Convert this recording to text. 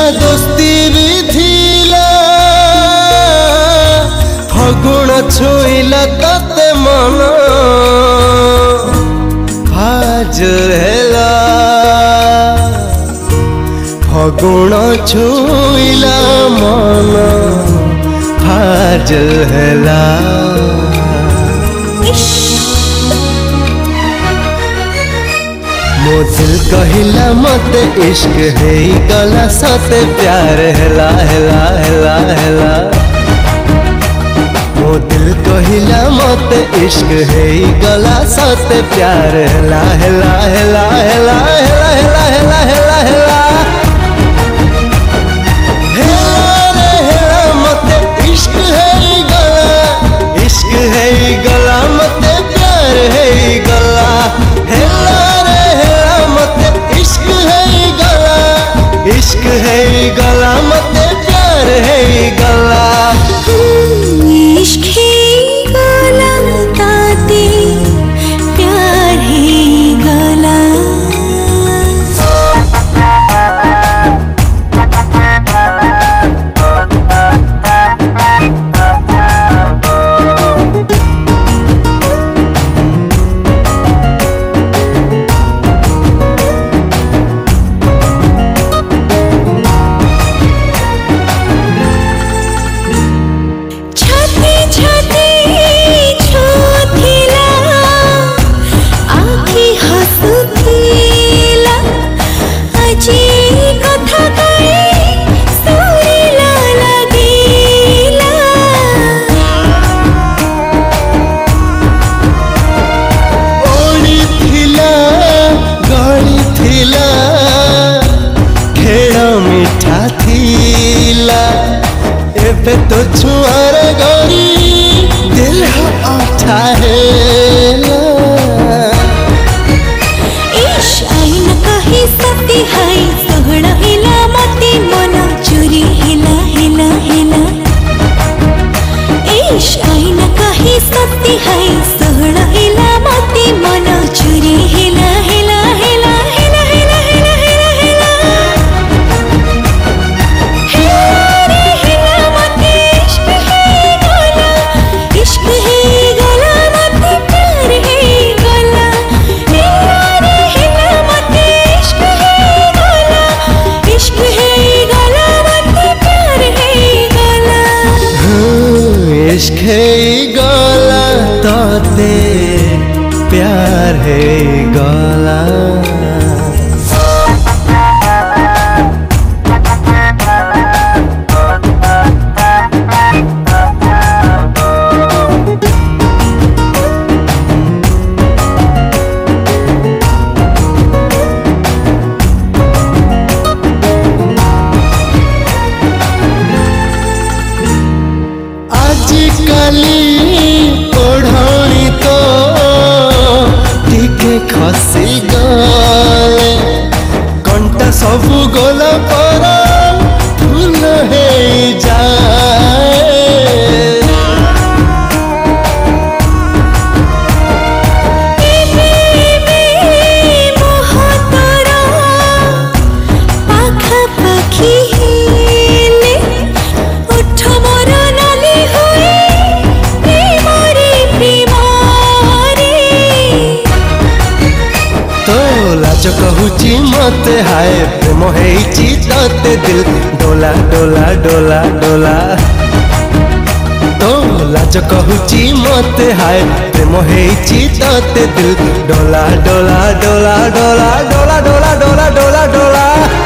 दोस्ती भी थिला फगुण छुईला तते मन आज हेला फगुण छुईला मन आज हेला मो दिल कहिला मते इश्क है गला सते प्यार हेला हेला हेला हेला मो दिल कहिला मते इश्क है गला सते प्यार हेला हेला हेला हेला हेला हेला हेला हेला हेला हेला रे हेला मते इश्क है गला मते प्यार है गला हेला इश्क है गला मते प्यार है गला इश्क है गला ताते प्यार है गला एबे तो छुआर गरी दिल उठा हेला इश आईन कही सती हाय सोहण हिला मते मन चोरी हिला हिला हिला इश आईन कही सती हाय सोहण हिला मते मन चोरी हिला हिला हिला हिला हिला हिला हिला इश्क है गला मते प्यार है गला हेला हेला मते इश्क है गला मते प्यार है गला इश्क है गला ताते प्यार है गला आजिकाली ओढ़णी तो टिके खसी गले कंटा सबु गला पर फूल है जाए लाज कहूची मते हाय प्रेम हेची तते दिल डोला डोला डोला डोला तो लाज कहूची मते हाय प्रेम हेची तते दिल डोला डोला डोला डोला डोला डोला डोला डोला डोला